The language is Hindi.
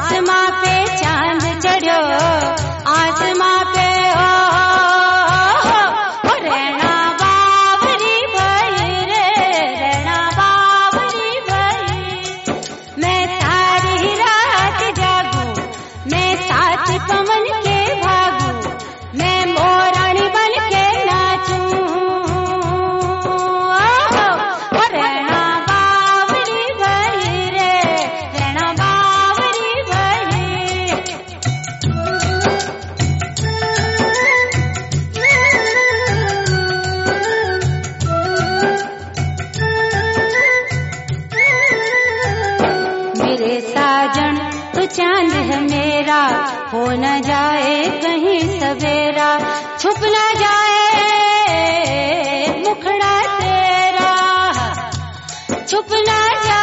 आसमां पे चांद चढ़ो, आसमां पे ओ रैना बावरी भई रे, रैना बावरी भई। मैं सारी रात जागूं, मैं सात पवन के भागूं, मैं मोरानी बन के नाचूं। रैना बावरी भई रे, रैना बावरी भई। मेरे साजन तो चांद है मेरा, हो न जाए कहीं सवेरा, छुप न जाए मुखड़ा तेरा, छुप न जाए